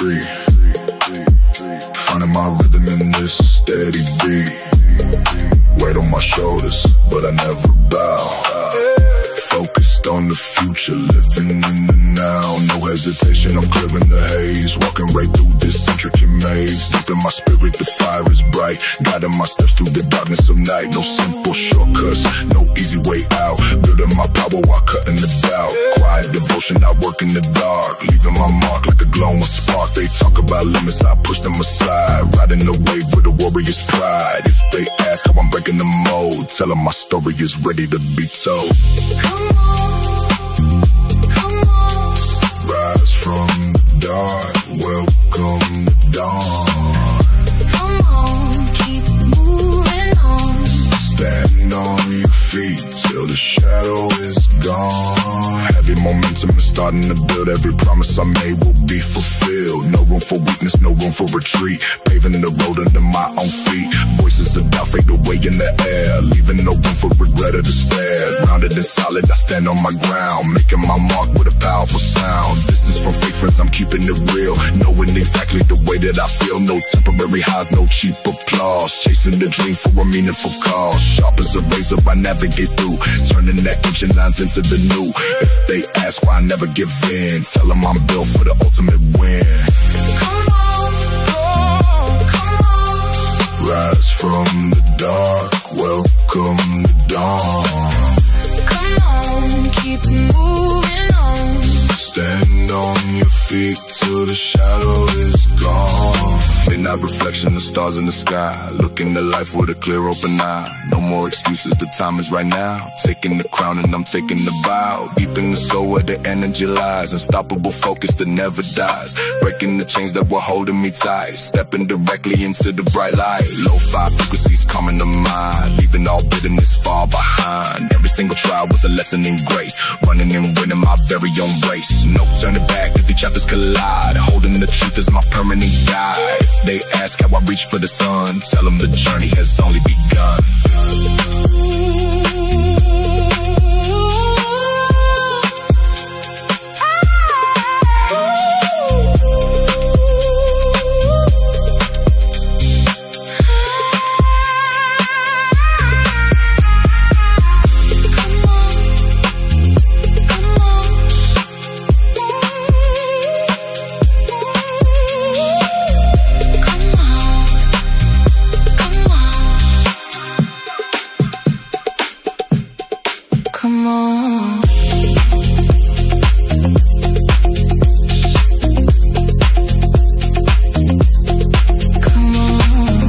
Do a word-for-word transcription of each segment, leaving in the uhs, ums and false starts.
street, finding my rhythm in this steady beat. Weight on my shoulders, but I never bow. Focused on the future, living in the now. No hesitation, I'm clearing the haze. Walking right through this intricate maze. Deep in my spirit, the fire is bright. Guiding my steps through the darkness of night. No simple shortcuts, no easy way out. Building my power while cutting the doubt. Quiet devotion, I work in the dark. Leaving my mark like a glowing spark. They talk about limits, I push them aside. Riding the wave with a warrior's pride. If they ask how I'm breaking the mold, tell them my story is ready to be told. Come on, come on. Rise from the dark, welcome the dawn. Come on, keep moving on. Stand on your feet till the shadow is gone. Heavy momentum is starting to build. Every promise I made will be fulfilled. No room for weakness, no room for retreat. Paving the road under my own feet. Voices of doubt fade away in the air, leaving no room for regret or despair. Grounded and solid, I stand on my ground, making my mark with a powerful sound. Distance from fake friends, I'm keeping it real, knowing exactly the way that I feel. No temporary highs, no cheap applause. Chasing the dream for a meaningful cause. Sharp as a razor, I navigate through, turning the ancient lines into the new. If they ask why I never give in, tell them I'm built for the ultimate win. Come on, oh, come on. Rise from the dark, welcome the dawn. Come on, keep moving on. Stand on your feet till the shadow is gone. Midnight reflection, the stars in the sky. Looking at life with a clear open eye. No more excuses, the time is right now. Taking the crown and I'm taking the bow. Deep in the soul where the energy lies. Unstoppable focus that never dies. Breaking the chains that were holding me tight. Stepping directly into the bright light. Low-fi frequencies calming the mind. Leaving all bitterness far behind. Every single trial was a lesson in grace. Running and winning my very own race. No turning back as the chapters collide. Holding the truth as my permanent guide. If they ask how I reach for the sun, tell them the journey has only begun. Come on. Come on.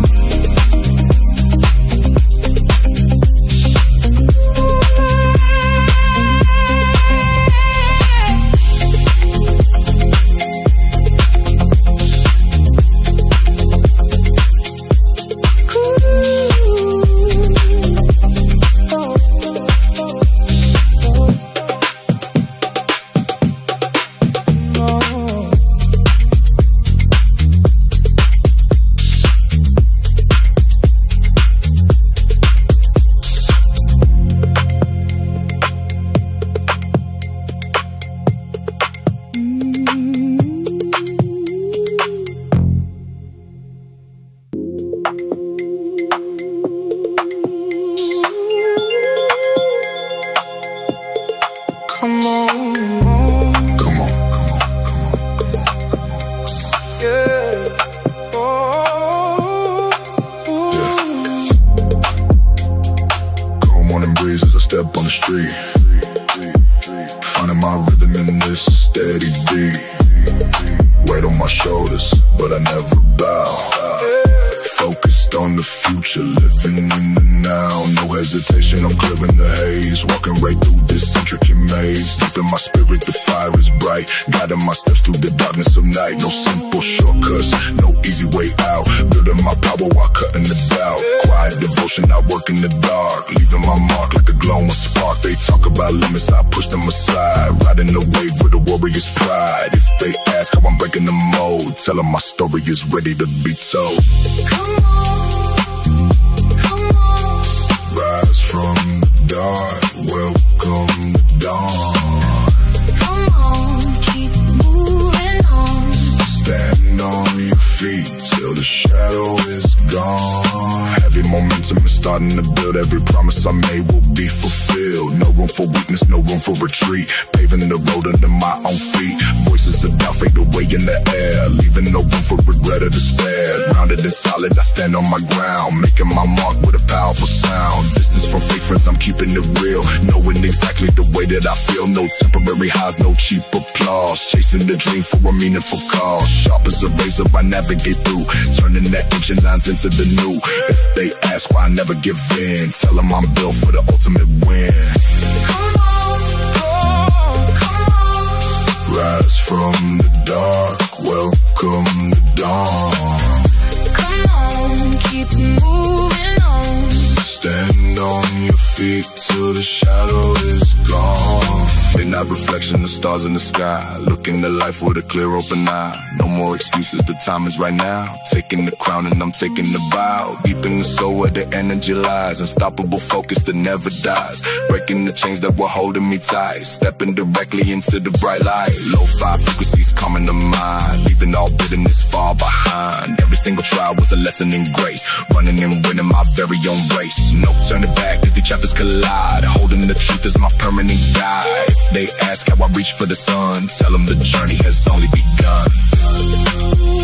Come on, come on, come on, come on, come on, come on, yeah. Oh, yeah. Cold morning breeze as I step on the street, finding my rhythm in this steady beat. Weight on my shoulders, but I never bow. Focused on the future, living in the now. No hesitation, I'm clearing the haze. Walking right through this intricate maze. Deep in my spirit, the fire is bright. Guiding my steps through the darkness of night. No simple shortcuts, no easy way out. Building my power while cutting the doubt. Quiet devotion, I work in the dark. Leaving my mark like a glowing spark. They talk about limits, I push them aside. Riding the wave with a warrior's pride. If they ask how I'm breaking the mold, tell them my story is ready to be told. Come on, come on. Rise from the dark, welcome the dawn. Come on, keep moving on. Stand for weakness, no room for retreat. Paving the road under my own feet. Voices of doubt fade away in the air, leaving no room for regret or despair. Grounded and solid, I stand on my ground, making my mark with a powerful sound. Distance from fake friends, I'm keeping it real, knowing exactly the way that I feel. No temporary highs, no cheap applause, chasing the dream for a meaningful cause. Sharp as a razor, I navigate through, turning the ancient lines into the new. If they ask why I never give in, tell them I'm built for the ultimate win. Come on, come on. Rise from the dark, welcome the dawn. Come on, keep moving on. Stand on your feet till the shadow is gone. Midnight reflection, the stars in the sky, looking at life with a clear open eye. No more excuses, the time is right now. Taking the crown and I'm taking the bow. Deep in the soul where the energy lies, unstoppable focus that never dies. Breaking the chains that were holding me tight, stepping directly into the bright light. Low-fi frequencies calming the mind, leaving all bitterness far behind. Every single trial was a lesson in grace, running and winning my very own race. No turning back as the chapters collide, holding the truth as my permanent guide. If they ask how I reach for the sun, tell them the journey has only begun.